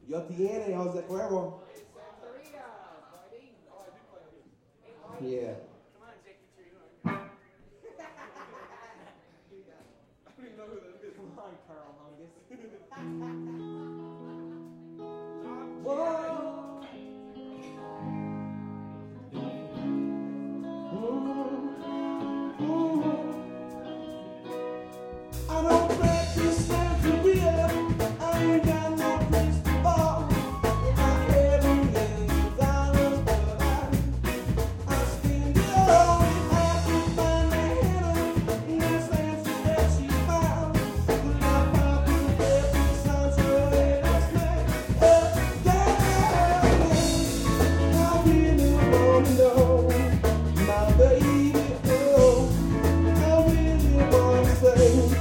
Yo tiene, Jose Cuervo. Yeah. Come on, Carl Hungus. Whoa. I don't practice Santeria. I ain't got no crystal ball. My head is dollars, but I spend it all. I can find the header in the sense that she found. But I pop in every song, so it's I really wanna know my baby. Oh, I really wanna say.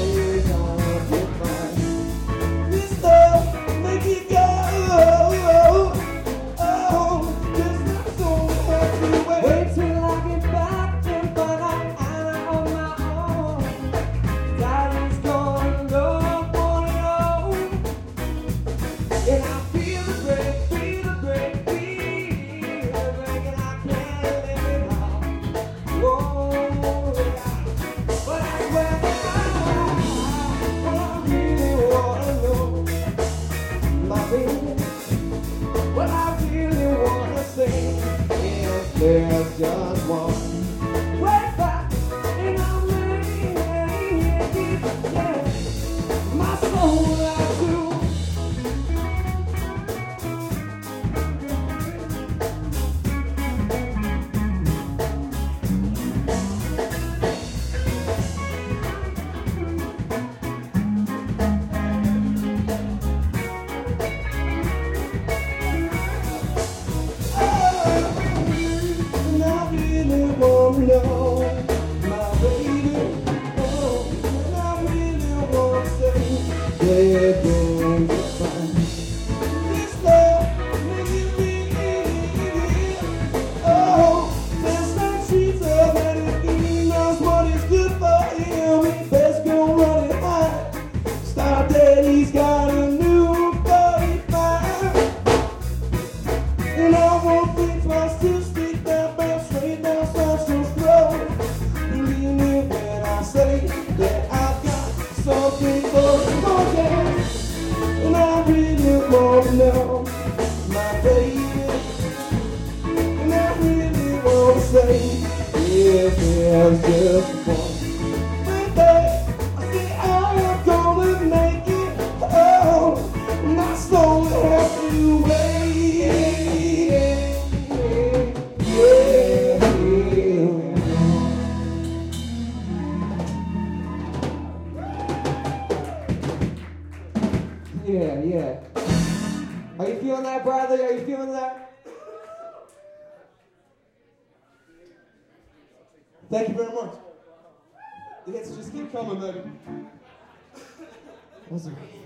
What I really wanna say is there's just one way back, and I'm laying, yeah, my soul out to. No, my baby, oh, and I really want to say they're going to find this love making me, oh, there's no sheets of it, he knows what is good for him, he best go running high, start that he's got a new 45, and I won't think twice to stick that back straight down social. Believe me when I say that I've got something for the morning, and I really want to know my baby, and I really want to say if there's just one baby, I say I'm gonna make it, oh, my soul has to wait. Yeah, yeah. Are you feeling that, Bradley? Are you feeling that? Thank you very much. The hits just keep coming, baby. Awesome.